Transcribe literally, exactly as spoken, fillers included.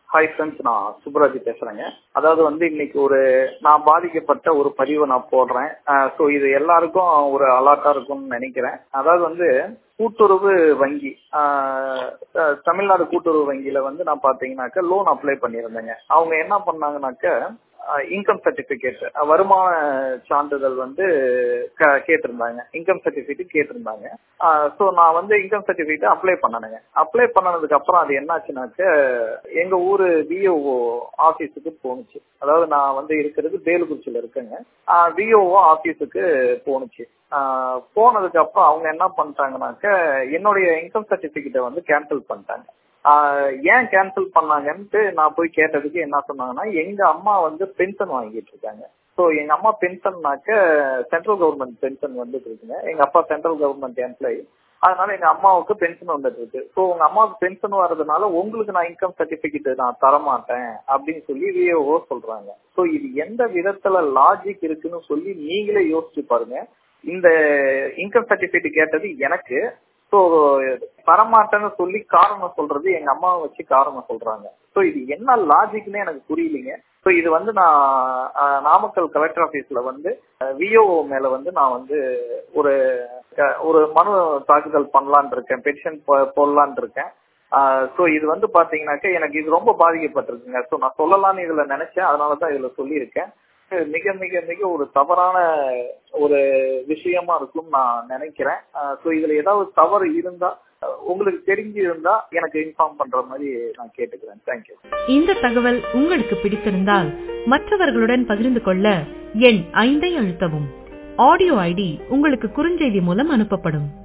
Hi friends, நான் சுப்ராஜ் பேசுறேங்க. அதாவது வந்து இன்னைக்கு ஒரு நான் பாதிக்கப்பட்ட ஒரு பதிவை நான் போடுறேன். ஸோ இது எல்லாருக்கும் ஒரு அலர்ட்டா இருக்கும்னு நினைக்கிறேன். அதாவது வந்து கூட்டுறவு வங்கி, தமிழ்நாடு கூட்டுறவு வங்கியில வந்து நான் பாத்தீங்கன்னாக்க லோன் அப்ளை பண்ணியிருந்தேங்க. அவங்க என்ன பண்ணாங்கன்னாக்க இன்கம் சர்டிபிகேட், வருமான சான்றிதழ் வந்து கேட்டிருந்தாங்க. இன்கம் சர்டிபிகேட் கேட்டிருந்தாங்க. ஸோ நான் வந்து இன்கம் சர்டிபிகேட் அப்ளை பண்ணனுங்க. அப்ளை பண்ணனதுக்கு அப்புறம் அது என்னாச்சுனாக்க எங்க ஊரு விஓஓ ஆபீஸுக்கு போனுச்சு. அதாவது நான் வந்து இருக்கிறது பேலுக்குறிச்சியில இருக்கேங்க. விஓஓ ஆபீஸுக்கு போனுச்சு. போனதுக்கு அப்புறம் அவங்க என்ன பண்ணிட்டாங்கன்னாக்க என்னுடைய இன்கம் சர்டிபிகேட்டை வந்து கேன்சல் பண்ணிட்டாங்க. ஏன் கேன்சல் பண்ணாங்கன்ட்டு நான் போய் கேட்டதுக்கு என்ன சொன்னாங்கன்னா, எங்க அம்மா வந்து பென்ஷன் வாங்கிட்டு இருக்காங்க. ஸோ எங்க அம்மா பென்ஷன்னாக்க சென்ட்ரல் கவர்மெண்ட் பென்ஷன் வந்துட்டு இருக்குங்க. எங்க அப்பா சென்ட்ரல் கவர்மெண்ட் எம்ப்ளாயி, அதனால எங்க அம்மாவுக்கு பென்ஷன் வந்துட்டு இருக்கு. ஸோ உங்க அம்மாவுக்கு பென்ஷன் வர்றதுனால உங்களுக்கு நான் இன்கம் சர்டிபிகேட் நான் தரமாட்டேன் அப்படின்னு சொல்லி விஓஓ சொல்றாங்க. ஸோ இது எந்த விதத்துல லாஜிக் இருக்குன்னு சொல்லி நீங்களே யோசிச்சு பாருங்க. இந்த இன்கம் சர்டிபிகேட் கேட்டது எனக்கு, ஸோ தரமாட்டேன்னு சொல்லி காரணம் சொல்றது எங்க அம்மாவை வச்சு காரணம் சொல்றாங்க. ஸோ இது என்ன லாஜிக்னு எனக்கு புரியலீங்க. ஸோ இது வந்து நான் நாமக்கல் கலெக்டர் ஆபீஸ்ல வந்து விஓஓ மேல வந்து நான் வந்து ஒரு ஒரு மனு தாக்குதல் பண்ணலான் இருக்கேன், பெட்டிஷன் போடலான் இருக்கேன். ஸோ இது வந்து பாத்தீங்கன்னாக்க எனக்கு இது ரொம்ப பாதிக்கப்பட்டிருக்குங்க. ஸோ நான் சொல்லலாம்னு இதுல நினைச்சேன், அதனாலதான் இதுல சொல்லியிருக்கேன். மிக மிக மிக ஒரு தவறான ஒரு விஷயமா இருக்கும் நான் நினைக்கிறேன். ஸோ இதுல ஏதாவது தவறு இருந்தா உங்களுக்கு தெரிஞ்சு இருந்தா எனக்கு இன்ஃபார்ம் பண்ற மாதிரி நான் கேட்டுக்கிறேன். தேங்க்யூ. இந்த தகவல் உங்களுக்கு பிடித்திருந்தால் மற்றவர்களுடன் பகிர்ந்து கொள்ள எண் ஐந்தை அழுத்தவும். ஆடியோ ஐடி உங்களுக்கு குறுஞ்செய்தி மூலம் அனுப்பப்படும்.